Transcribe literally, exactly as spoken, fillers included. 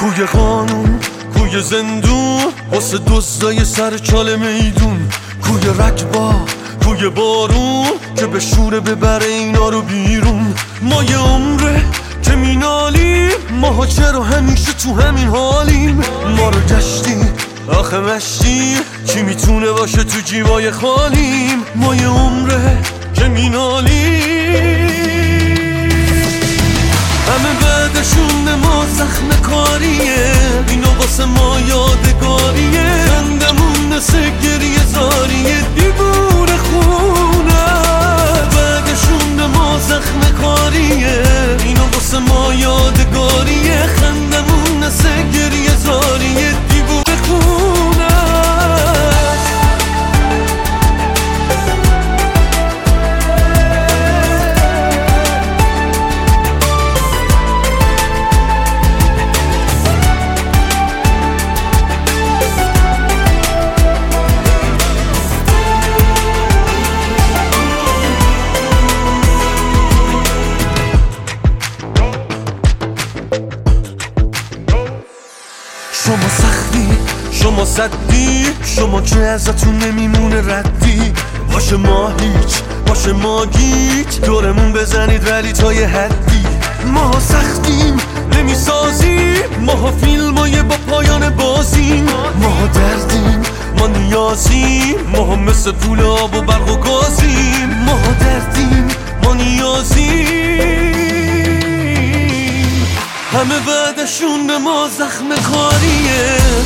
کوی قانون، کوی زندون، واسه دزدای سر چال میدون، کوی رکبا، کوی بارون که به شوره ببره اینا رو بیرون. ما یه عمره که مینالیم، ماها چرا همیشه تو همین حالیم؟ ما رو گشتیم آخه مشتیم، کی میتونه باشه تو جیبای خالیم؟ ما یه عمره که مینالیم، همه بعدشون ما زخم کاریه، اینا واسه ما یادگاریه، خندمون مثل گریه زاریه، دیوونه خونه. بعدشون ما زخم کاریه، اینا واسه ما یادگاریه، خندمون مثل گریه زاریه، دیوونه خونه. شما سختی، شما صدی، شما که ازتون نمیمونه ردی، باشه ما هیچ، باشه ما گیج، دورمون بزنید ولی تا یه حدی. ما سختیم نمیسازیم، ما فیلمای با پایان بازیم، ما دردیم، ما نیازیم، ما مثل پول آب و برق و گازیم، ما دردیم، ما نیازیم، همه بعدشون به ما زخم کاریه،